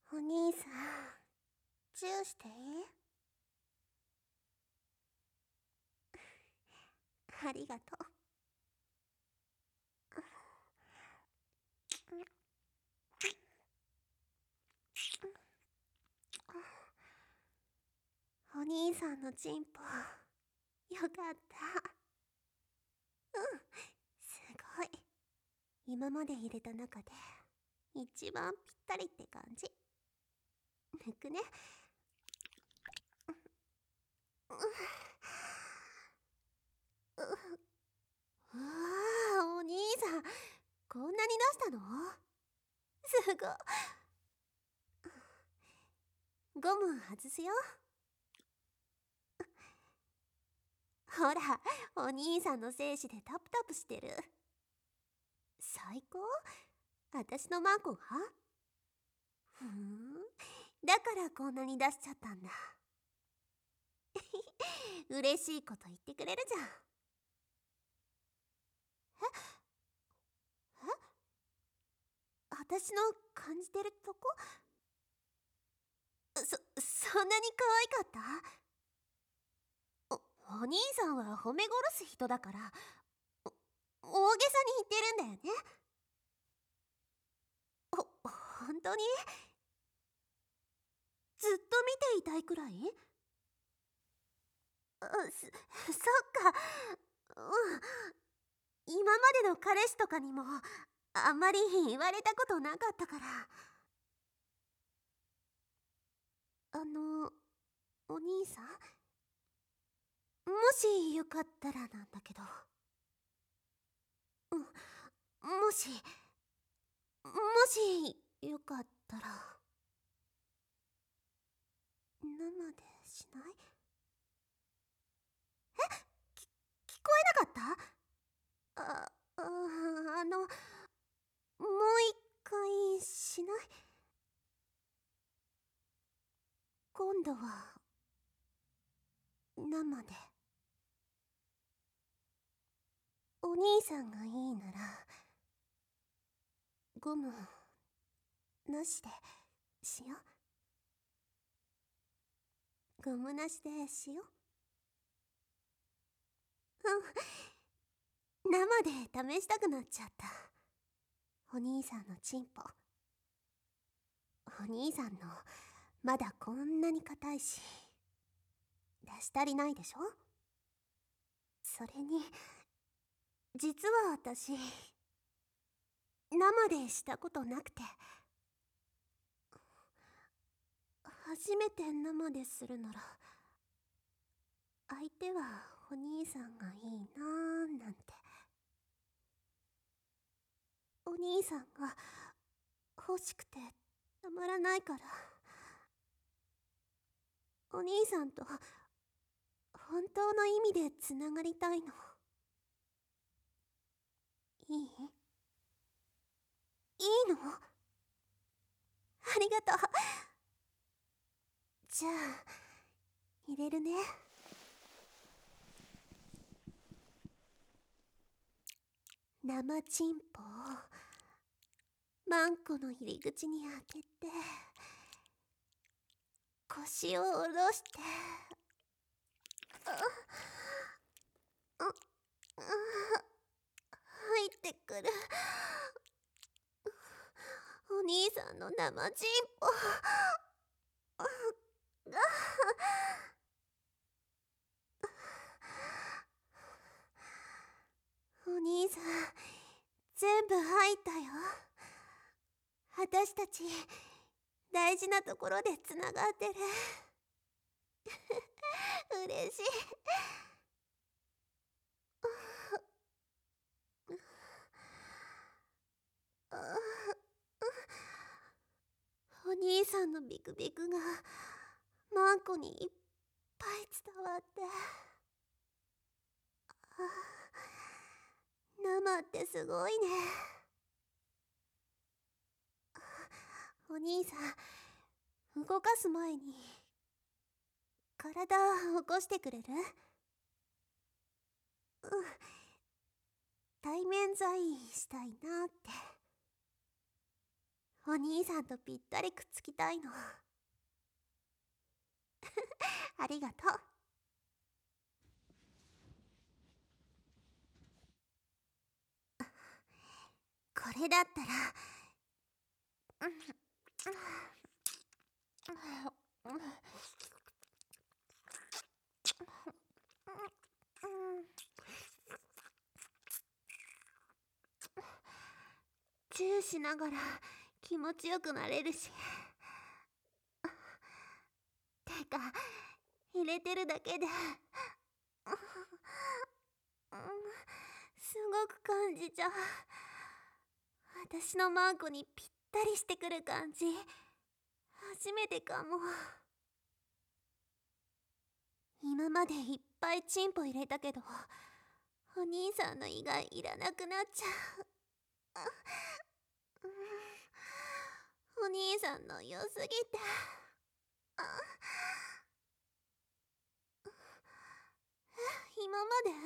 お兄さん、チューしていい？ありがとう。お兄さんのチンポ、よかった。すごい。今まで入れた中で、一番ぴったりって感じ。抜くね。うわあ、お兄さん、こんなに出したの？すごい。ゴム外すよ。ほら、お兄さんの精子でタプタプしてる。最高？私のマンコが？ふーん。だからこんなに出しちゃったんだ。嬉しいこと言ってくれるじゃん。私の感じてるとこ？そんなに可愛かった？お兄さんは褒め殺す人だから、大げさに言ってるんだよね。本当に？ずっと見ていたいくらい？そっか。今までの彼氏とかにもあんまり言われたことなかったから。お兄さん、もしよかったらなんだけど、もしよかったら生でしない？聞こえなかった？もう一回しない？今度は生で。お兄さんがいいならゴムなしでしよう。ゴムなしでしよう。生で試したくなっちゃった。お兄さんのチンポ。お兄さんのまだこんなに硬いし、出し足りないでしょ？それに実は私生でしたことなくて、初めて生でするなら相手はお兄さんがいいなーなんて。お兄さんが欲しくてたまらないから、お兄さんと本当の意味でつながりたいの。いい？いいの？ありがとう。じゃあ入れるね。生チンポをマンコの入り口に開けて、腰を下ろして、入ってくる。お兄さんの生チンポが。お兄さん、全部入ったよ。私たち大事なところでつながってる。嬉しい。お兄さんのビクビクがマンコにいっぱい伝わって、生ってすごいね。お兄さん、動かす前に体起こしてくれる？対面在したいなって。 お兄さんとぴったりくっつきたいの。ありがとう。これだったら、チューしながら気持ちよくなれるし。てか、入れてるだけで、すごく感じちゃう。私のマークにぴったりしてくる感じ。初めてかも。今までいっぱいチンポ入れたけど、お兄さんの以外いらなくなっちゃう。お兄さんの良すぎて。今まで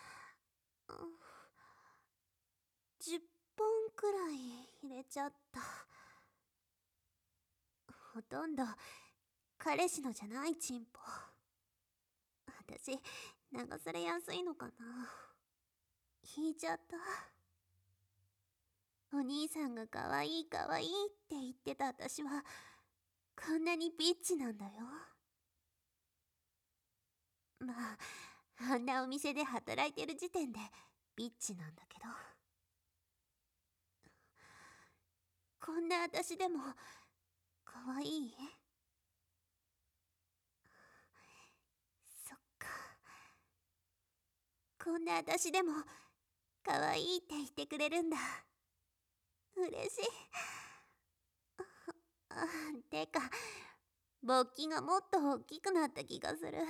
10本くらい入れちゃった。ほとんど彼氏のじゃないチンポ。私流されやすいのかな。引いちゃった。お兄さんが可愛い可愛いって言ってた私はこんなにビッチなんだよ。まああんなお店で働いてる時点でビッチなんだけど、こんな私でも可愛い？そっか。こんな私でも可愛いって言ってくれるんだ。嬉しい。てか勃起がもっと大きくなった気がする。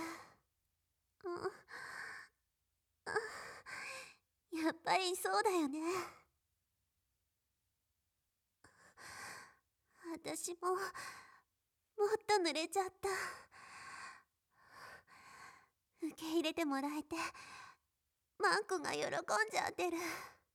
やっぱりそうだよね。私ももっと濡れちゃった。受け入れてもらえてマンコが喜んじゃってる。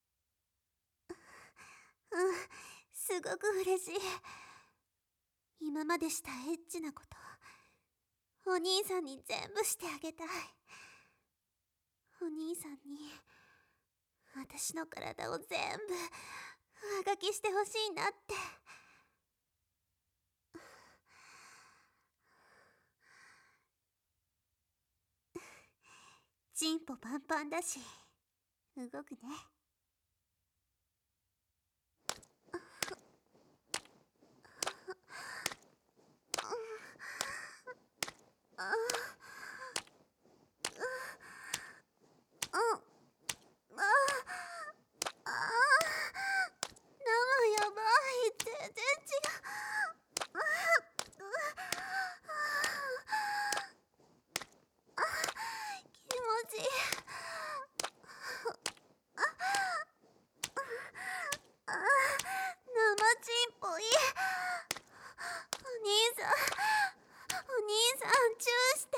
すごく嬉しい。今までしたエッチなことお兄さんに全部してあげたい。お兄さんに私の体を全部上書きしてほしいなって。チンポパンパンだし動くね。生やばい。全然違う。気持ちいい。生チンポいい。お兄さんチューして。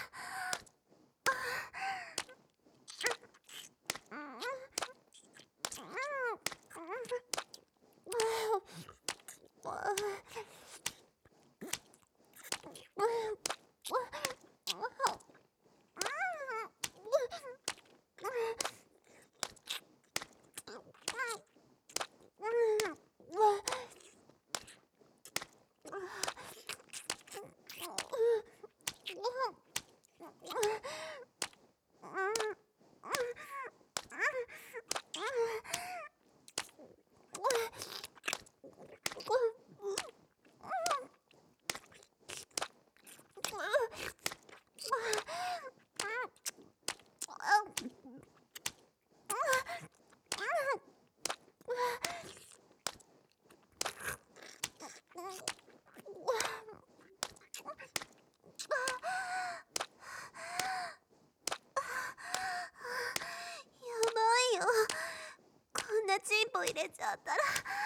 チンポ入れちゃったら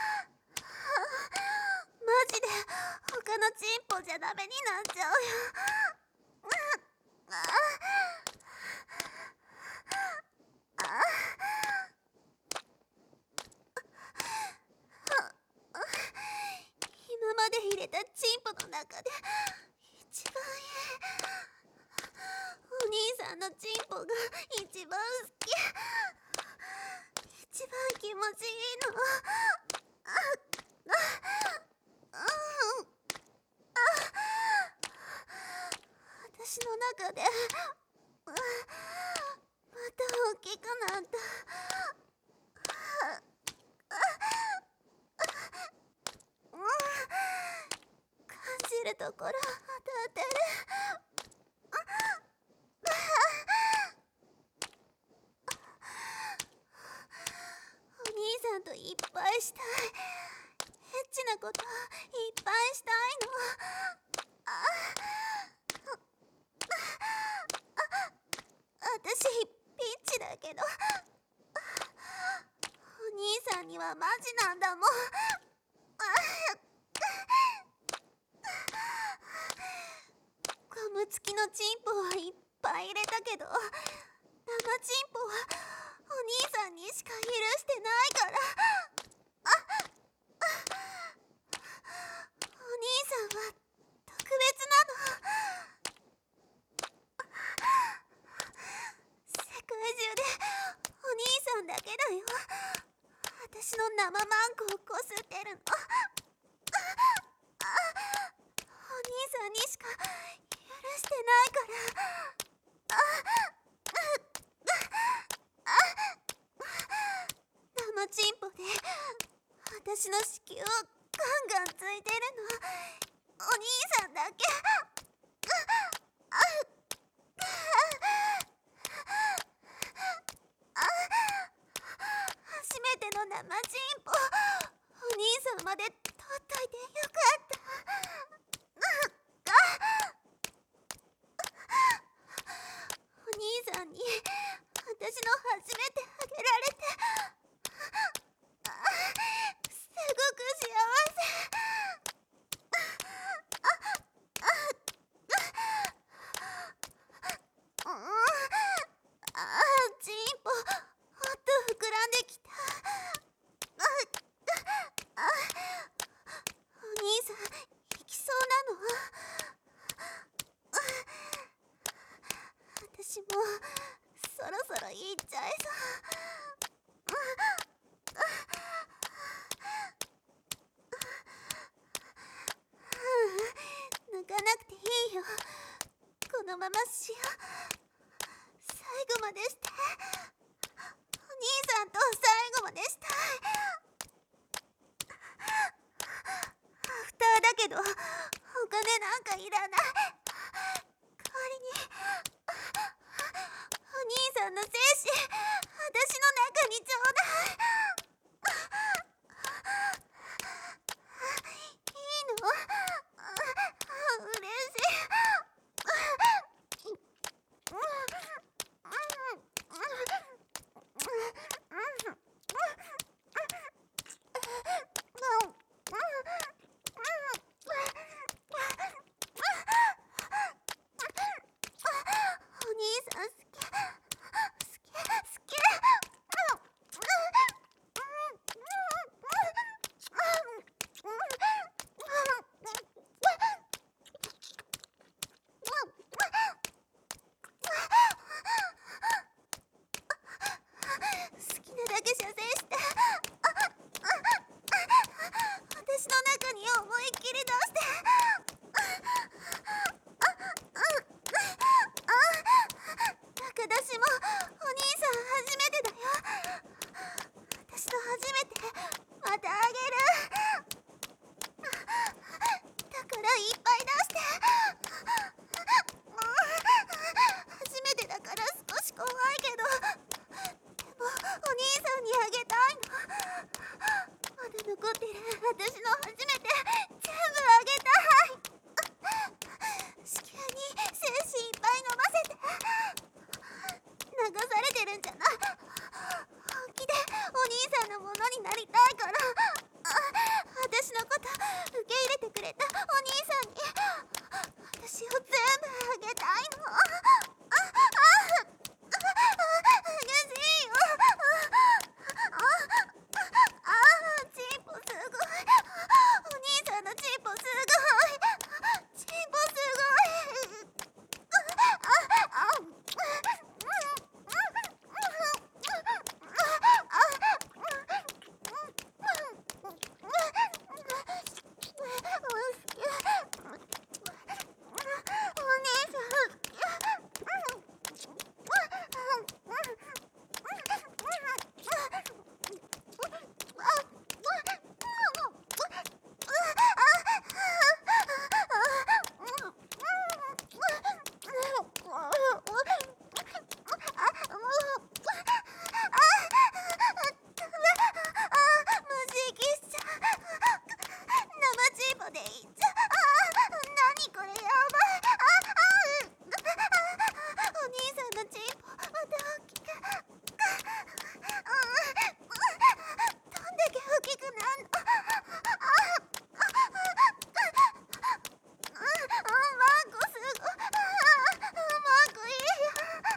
マジで他のチンポじゃダメになっちゃうよ。 まで入れたチンポの中で一番いい。お兄さんのチンポが一番好き。一番気持ちいいの。私の中でまた大きくなった。感じるところ当たってる。お兄さんといっぱいしたい。エッチなこといっぱいしたいの。私ピッチだけどお兄さんにはマジなんだもん。ゴム付きのチンポはいっぱい入れたけど、生チンポはお兄さんにしか許してないから。お兄さんは特別なの。世界中でお兄さんだけだよ。私の生マンコをこすってるの。お兄さんにしか許してないから。生チンポで私の子宮をガンガンついてるのお兄さんだけ。初めての生チンポ、お兄さんまで取っといてよかった。お兄さんに私の初めてあげられてすごく幸せ。チンポもっと膨らんできた。お兄さん行きそうなの。私もそろそろ行っちゃいそう。抜かなくていいよ。このまましよう。最後までして。お兄さんと最後までしたい。アフターだけどお金なんかいらない。代わりにお兄さんの精子私の中にちょうだい。いいの？嬉しい。お兄さん好き。好き。好きなだけ射精して。私の中に思いっきり出して。高田氏もお兄さん初めてだよ。私と初めてまたあげる。だからいっぱい出して。初めてだから少し怖いけど、でもお兄さんにあげたいの。まだ残ってる私の初めて全部あこでいいじゃ。何これ、やばい。お兄さんのチンポまた大きく、どんだけ大きくなんの。マーコすごい。マーコいいよ。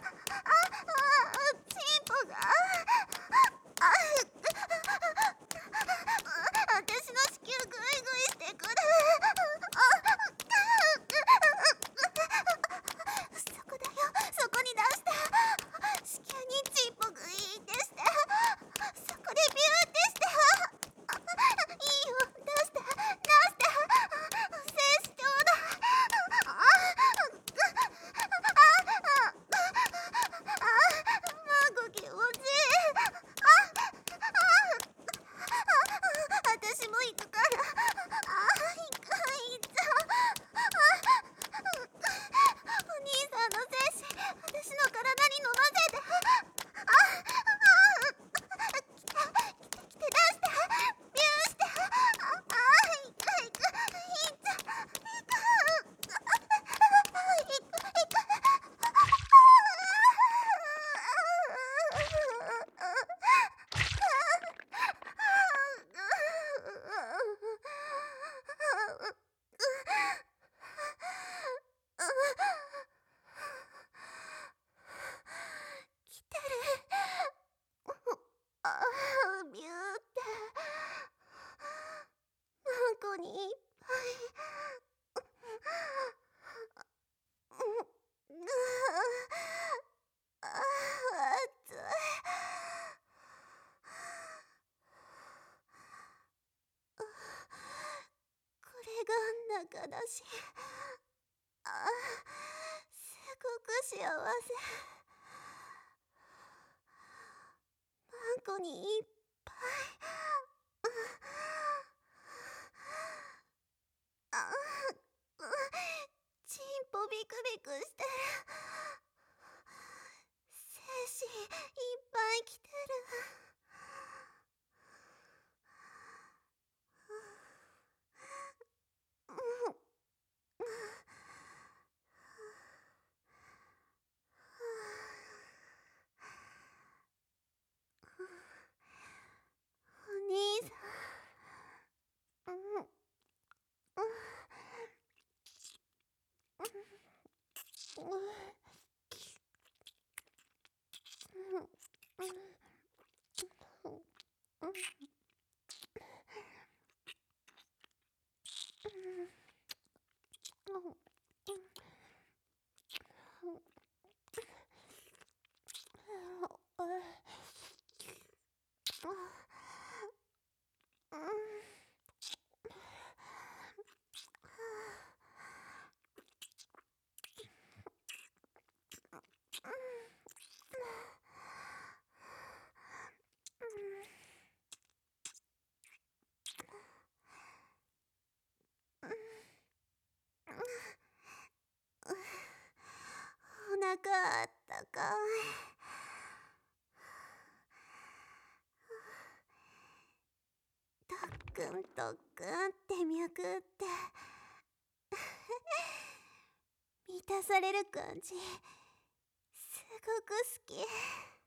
チンポが。私の子宮グイグイしてくる。そこだよ、そこに出して。子宮にチンポグイってして、そこでビューってして。いいよ、出して、精子ちょうだい。マーコ気持ちいい。私も行くから。行くじゃん。お兄さんの精子、私の体に飲ませて。来て出して。ビューして。行く。いいじゃん。来てる。ビューってマンコにいっぱい。熱い。これが中だし、すごく幸せ。マンコにいっぱい。チンポビクビクしてる。精子いっぱい来てる。お兄さん。お腹あったかい。特訓って脈って満たされる感じ、すごく好き。